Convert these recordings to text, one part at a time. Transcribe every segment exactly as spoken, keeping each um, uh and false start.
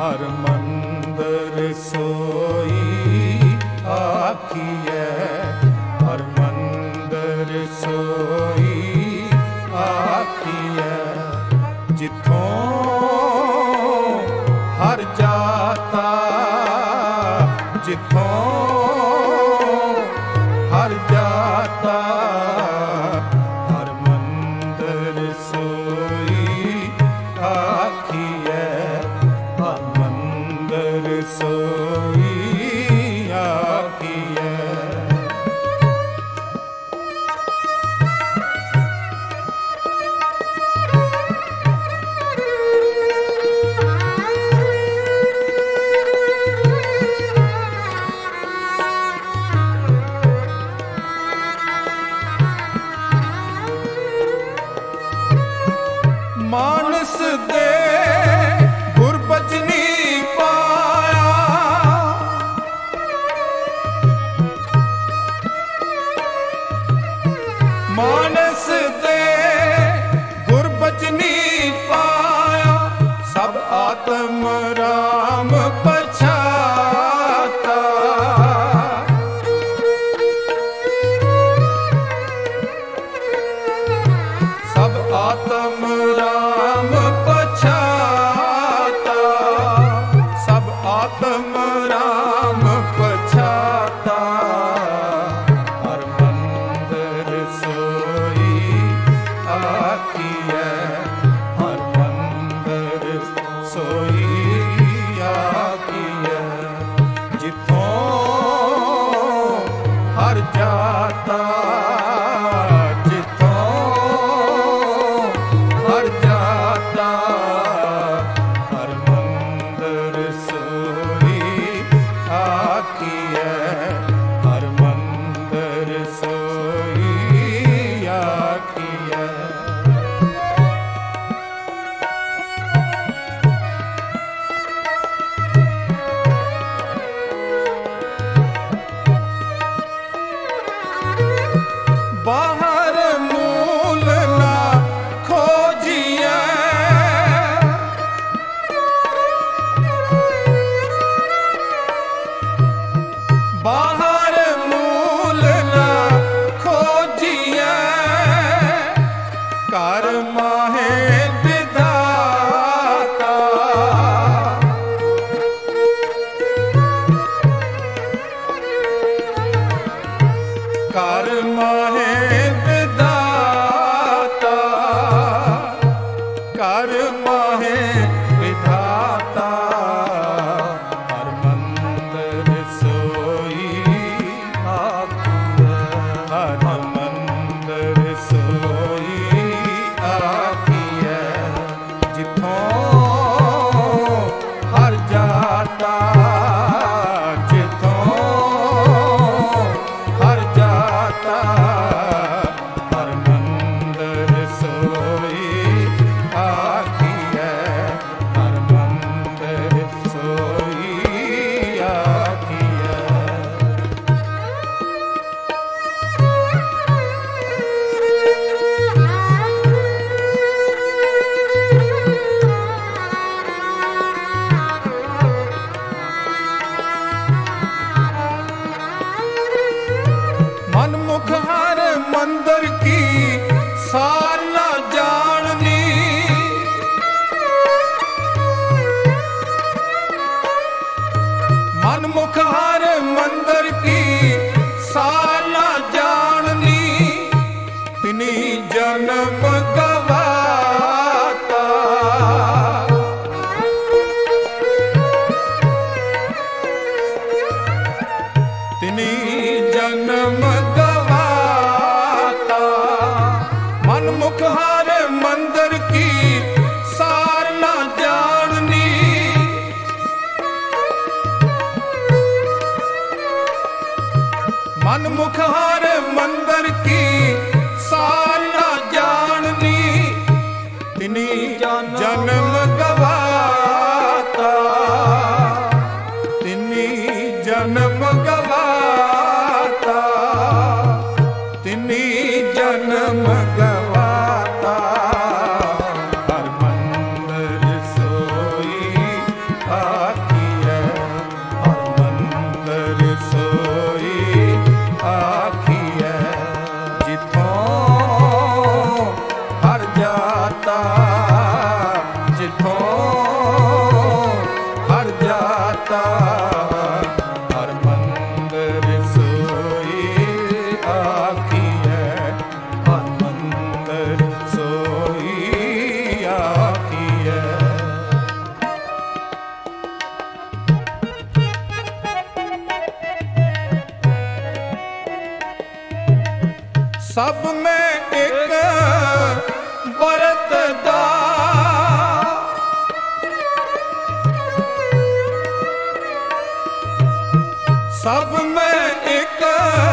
हर मंदिर सोई आखिए, हर मंदिर सोई आखिए। जिथों हर जाता, जिथों हर जाता, हर मंदिर सोई आखिए, हर मंदिर सोई आखिए। मानस दे गुरबचनी पाया, मानस दे गुरबचनी पाया। सब आत्म राम पछाता, सब आत्म राम पछाता, सब आत्म राम पछाता। हर मंदिर सोई आखिए, हर मंदिर सोई आखिए। जिथों हर जाता, हर जाता, हर मंदिर सोई आखिए, हर मंदिर सोई आखिए। बाहर मूल ना खोजिए, बाहर मूल ना खोजिए। कर माहे विधाता, कर माहे विधाता, कर माहे विधाता। हर मंदिर सोई आखिए, हर मंदिर सोई आखिए। जिथों हर जाता, जिथों हर जाता, हर मंदिर सोई आखिए, हर मंदिर सोई आखिए। मनमुख हर मंदिर की सार न जाननी, मनमुख हर मंदिर की सार न जाननी। तिनी जन्म गवाता, तिनी जन्म गवाता। मनमुख हर मंदिर की सार न जाननी, मनमुख हर मंदिर की सार न जाननी। तिनी जन्म गवाता, तिनी जन्म गवाता, तिनी जन्म गवाता। हर मंदिर सोई आ ਸਭ ਮੈਂ ਇੱਕ ਵਰਤਦਾ, ਸਭ ਮੈਂ ਇੱਕ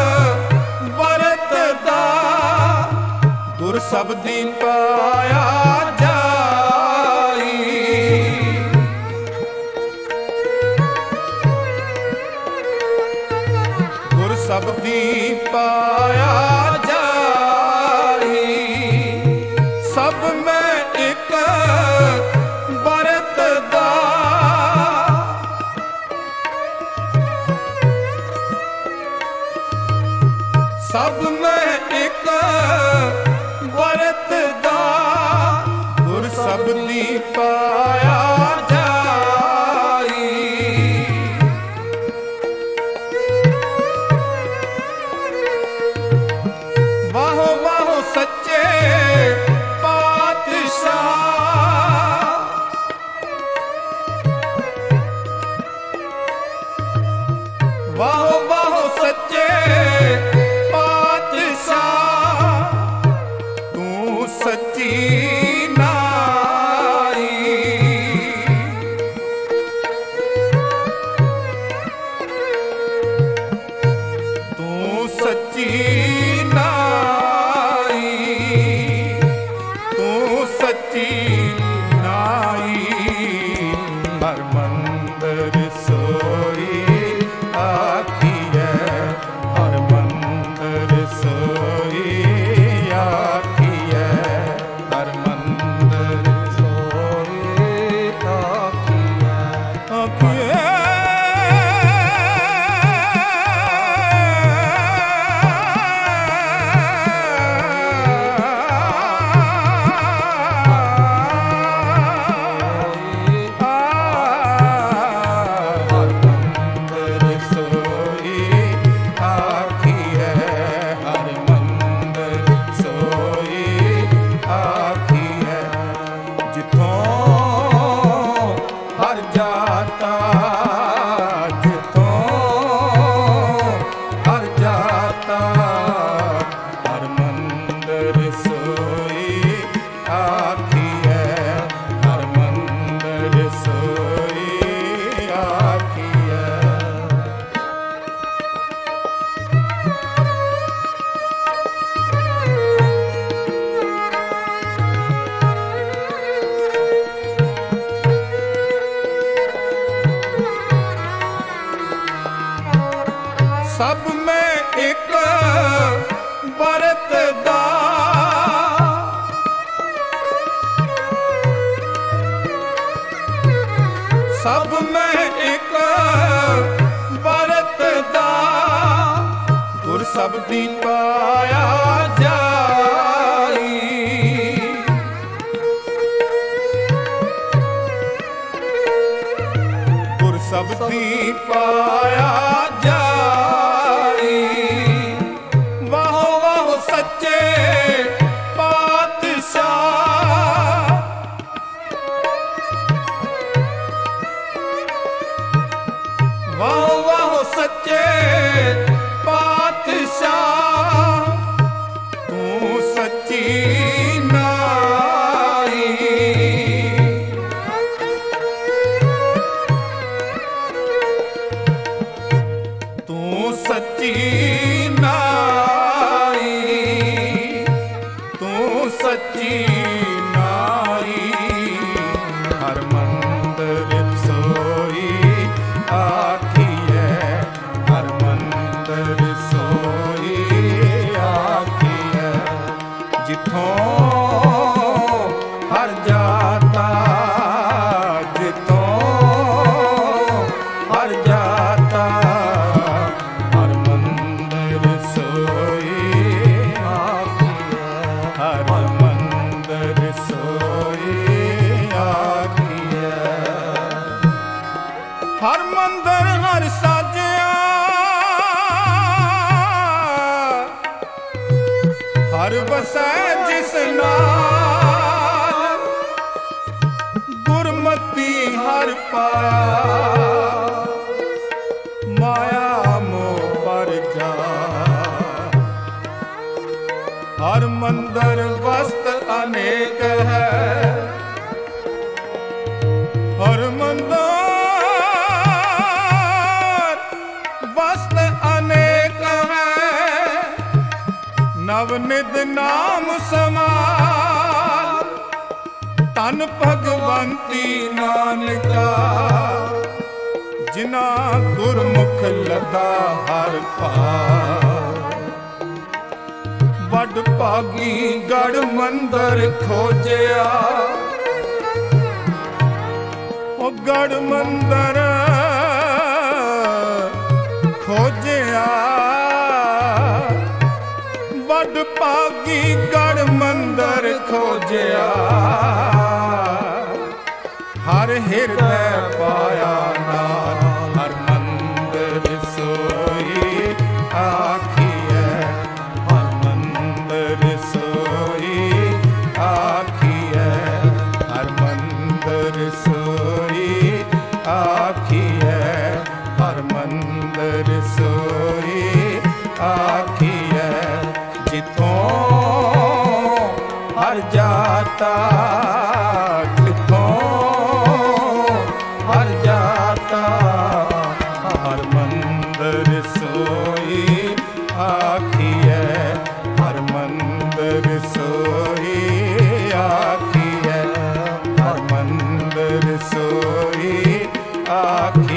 ਵਰਤਦਾ, ਗੁਰ ਸਬਦੀ ਪਾਇਆ ਜਾਈ। ਗੁਰ ਸਬਦੀ ਪਾਇਆ ਜਾਈ, ਸਭ ਮੈਂ ਇੱਕ ਵਰਤਦਾ, ਸਭ ਮੈਂ ਇੱਕ ਵਰਤਦਾ, ਗੁਰ ਸਬਦੀ ਪਾਇਆ ਜਾਈ। ਵਾਹੋ ਵਾਹੋ ਸੱਚੇ ਪਾਤਸ਼ਾਹ, ਵਾਹੋ ਵਾਹੋ ਸੱਚੇ ਸੱਚੀ ਨਾਈ। ਤੂੰ ਸੱਚੀ ਨਾਈ, ਤੂੰ ਸੱਚੀ ਨਾਈ। ਹਰ ਮੰਦਰ ਸੋਈ ਆਖੀਐ, ਹਰ ਮੰਦਰ ਸੋਈ ਆਖੀਐ, ਹਰ ਮੰਦਰ ਸੋਈ ਆਖੀਐ, ਆਖੀਐ। ਸਭ ਮੈਂ ਇੱਕ ਵਰਤਦਾ, ਸਭ ਮੈਂ ਇੱਕ ਵਰਤਦਾ, ਗੁਰ ਸਬਦੀ ਪਾਇਆ ਜਾਈ। ਗੁਰ ਸਬਦੀ ਪਾਇਆ ਜਾਈ। ਵਾਹੋ ਵਾਹੋ ਸੱਚੇ ਪਾਤਸ਼ਾਹ, ਵਾਹੋ ਵਾਹੋ ਸੱਚੇ ਪਾਤਸ਼ਾਹ, ਤੂੰ ਸੱਚੀ ਨਾਈ। ਤੂੰ ਸੱਚੀ ਨਾਈ, ਤੂੰ ਸੱਚੀ ਨਾਈ। ਹਰ ਮੰਦਰ ਸੋਈ ਆਖੀਐ, ਹਰ ਮੰਦਰ ਸੋਈ ਆਖੀਐ। ਜਿੱਥੋਂ ਹਰ ਜਾਤਾ, ਜਿੱਥੋਂ ਹਰ ਜਾਤਾ, ਹਰ ਮੰਦਰ ਸੋਈ ਆਖੀਐ, ਹਰ ਮੰਦਰ ਸੋਈ ਆਖੀਐ। ਹਰ ਮੰਦਰ ਹਰ ਸਾਜਿਆ, ਹਰ ਵਸੈ ਜਿਸ ਨਾਲ, ਗੁਰਮਤੀ ਹਰ ਪਾਇਆ, ਮਾਇਆ ਮੋਹ ਪਰ ਜਾ। ਨਵ ਨਿਤ ਨਾਮ ਸਮਾਲ, ਤਨ ਭਗਵੰਤੀ ਨਾਨਕਾ, ਜਿਨਾ ਗੁਰਮੁਖ ਲਦਾ ਹਰ ਪਾਰ। ਵੱਡ ਭਾਗੀ ਗੜ ਮੰਦਰ ਖੋਜਿਆ, ਉਹ ਗੜ ਮੰਦਰ ਖੋਜਿਆ, ਵੱਡ ਭਾਗੀ ਗੜ ਮੰਦਰ ਖੋਜਿਆ। ਹਰ ਹਿਰਦੈ ਪਾਇਆ ਨਾਮ, ਹਰ ਮੰਦਰ ਸੋਈ ਆਖੀਐ, ਹਰ ਮੰਦਰ ਸੋਈ ਆਖੀਐ, ਹਰ ਮੰਦਰ ਸੋਈ ਆਖੀਐ, ਹਰ ਮੰਦਰ ਸੋਈ ਆਖੀਐ। ਜਿਥੋਂ ਹਰ ਜਾਤਾ, ਜਿਥੋਂ ਹਰ ਜਾਤਾ, ਹਰ ਮੰਦਰ ਸੋਈ ਆਖੀਐ, ਹਰ ਮੰਦਰ ਸੋਈ ਆਖੀਐ, ਹਰ ਮੰਦਰ ਸੋਈ ਆਖੀਐ।